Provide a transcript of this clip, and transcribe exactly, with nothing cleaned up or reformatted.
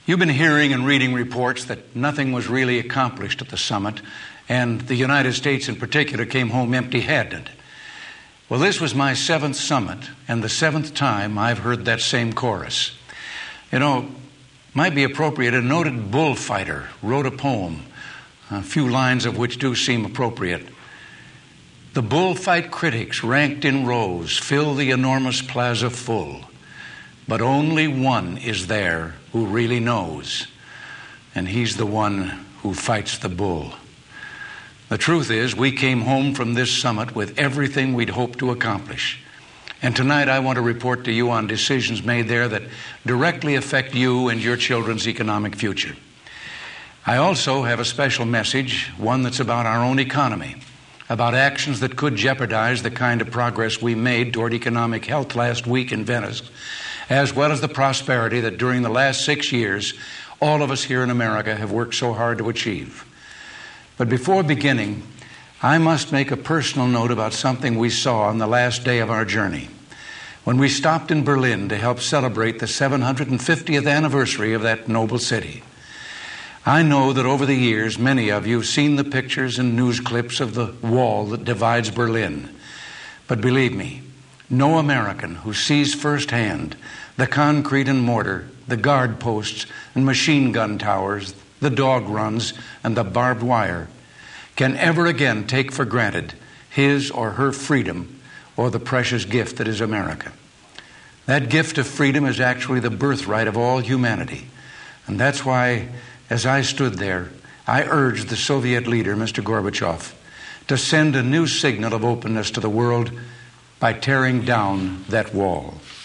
You've been hearing and reading reports that nothing was really accomplished at the summit, and the United States in particular came home empty-handed. Well, this was my seventh summit, and the seventh time I've heard that same chorus. You know, might be appropriate, a noted bullfighter wrote a poem, a few lines of which do seem appropriate. The bullfight critics ranked in rows fill the enormous plaza full, but only one is there who really knows, and he's the one who fights the bull. The truth is, we came home from this summit with everything we'd hoped to accomplish. And tonight I want to report to you on decisions made there that directly affect you and your children's economic future. I also have a special message, one that's about our own economy, about actions that could jeopardize the kind of progress we made toward economic health last week in Venice, as well as the prosperity that during the last six years all of us here in America have worked so hard to achieve. But before beginning, I must make a personal note about something we saw on the last day of our journey, when we stopped in Berlin to help celebrate the seven hundred fiftieth anniversary of that noble city. I know that over the years, many of you have seen the pictures and news clips of the wall that divides Berlin. But believe me, no American who sees firsthand the concrete and mortar, the guard posts and machine gun towers, the dog runs and the barbed wire can ever again take for granted his or her freedom or the precious gift that is America. That gift of freedom is actually the birthright of all humanity. And that's why, as I stood there, I urged the Soviet leader, Mister Gorbachev, to send a new signal of openness to the world by tearing down that wall.